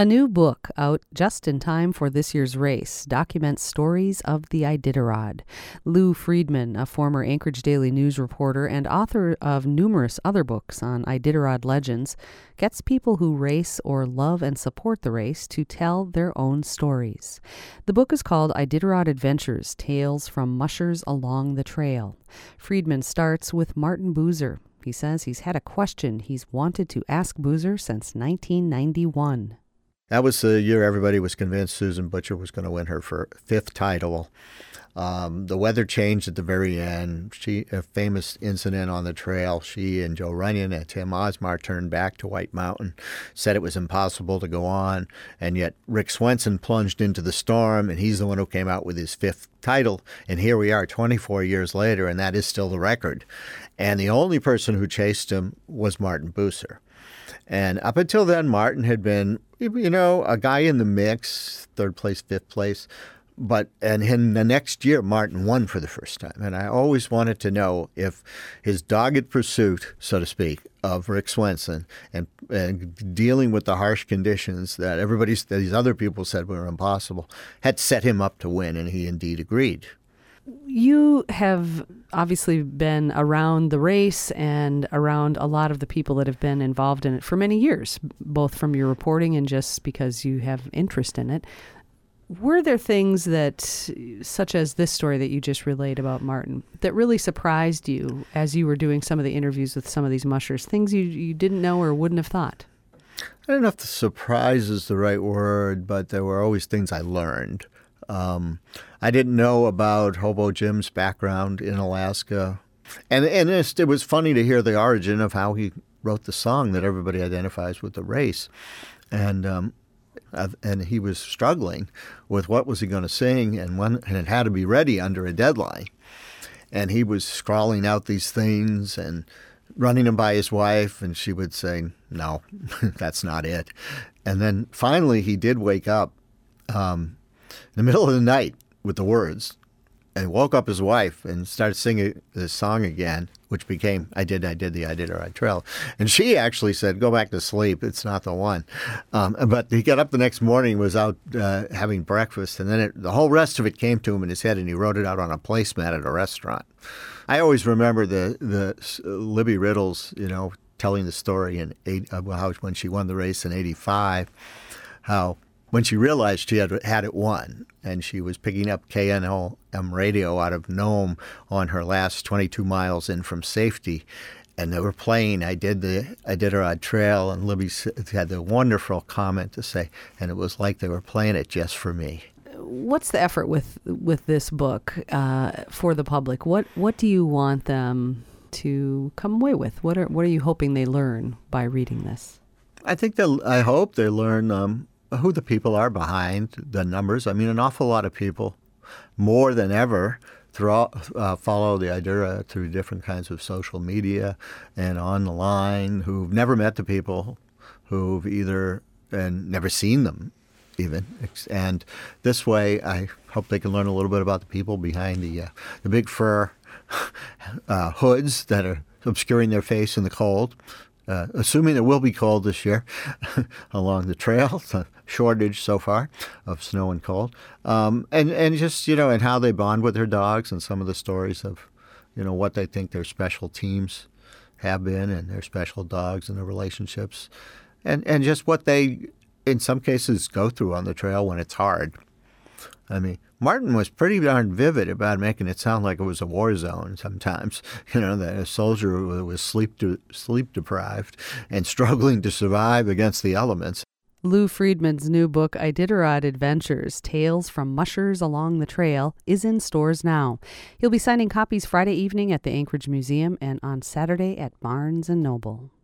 A new book out just in time for this year's race documents stories of the Iditarod. Lou Friedman, a former Anchorage Daily News reporter and author of numerous other books on Iditarod legends, gets people who race or love and support the race to tell their own stories. The book is called Iditarod Adventures, Tales from Mushers Along the Trail. Friedman starts with Martin Buser. He says he's had a question he's wanted to ask Buser since 1991. That was the year everybody was convinced Susan Butcher was going to win her fifth title. The weather changed at the very end. A famous incident on the trail, she and Joe Runyon and Tim Osmar turned back to White Mountain, said it was impossible to go on, and yet Rick Swenson plunged into the storm, and he's the one who came out with his fifth title. And here we are 24 years later, and that is still the record. And the only person who chased him was Martin Buser. And up until then, Martin had been, a guy in the mix, third place, fifth place. And in the next year, Martin won for the first time. And I always wanted to know if his dogged pursuit, so to speak, of Rick Swenson and dealing with the harsh conditions that these other people said were impossible, had set him up to win. And he indeed agreed. You have obviously been around the race and around a lot of the people that have been involved in it for many years, both from your reporting and just because you have interest in it. Were there things such as this story that you just relayed about Martin, that really surprised you as you were doing some of the interviews with some of these mushers, things you didn't know or wouldn't have thought? I don't know if the surprise is the right word, but there were always things I learned. I didn't know about Hobo Jim's background in Alaska. And it was funny to hear the origin of how he wrote the song that everybody identifies with the race. And he was struggling with what was he going to sing, and it had to be ready under a deadline. And he was scrawling out these things and running them by his wife, and she would say, no, that's not it. And then finally he did wake up in the middle of the night with the words, and woke up his wife and started singing this song again, which became I Did the Iditarod Trail. And she actually said, go back to sleep. It's not the one. But he got up the next morning, was out having breakfast, and then the whole rest of it came to him in his head, and he wrote it out on a placemat at a restaurant. I always remember the Libby Riddles, telling the story when she won the race in 85, how when she realized she had it won, and she was picking up KNOM radio out of Nome on her last 22 miles in from safety, and they were playing I Did the Iditarod Trail, and Libby had the wonderful comment to say, and it was like they were playing it just for me. What's the effort with this book for the public? What do you want them to come away with? What are you hoping they learn by reading this? I hope they learn who the people are behind the numbers. I mean, an awful lot of people, more than ever, follow the Iditarod through different kinds of social media and on the line, who've never met the people, who've never seen them even. And this way, I hope they can learn a little bit about the people behind the big fur hoods that are obscuring their face in the cold. Assuming it will be cold this year along the trail, the shortage so far of snow and cold, and just and how they bond with their dogs, and some of the stories of what they think their special teams have been and their special dogs and their relationships, and just what they in some cases go through on the trail when it's hard. I mean, Martin was pretty darn vivid about making it sound like it was a war zone sometimes, that a soldier was sleep deprived and struggling to survive against the elements. Lou Friedman's new book, Iditarod Adventures, Tales from Mushers Along the Trail, is in stores now. He'll be signing copies Friday evening at the Anchorage Museum and on Saturday at Barnes & Noble.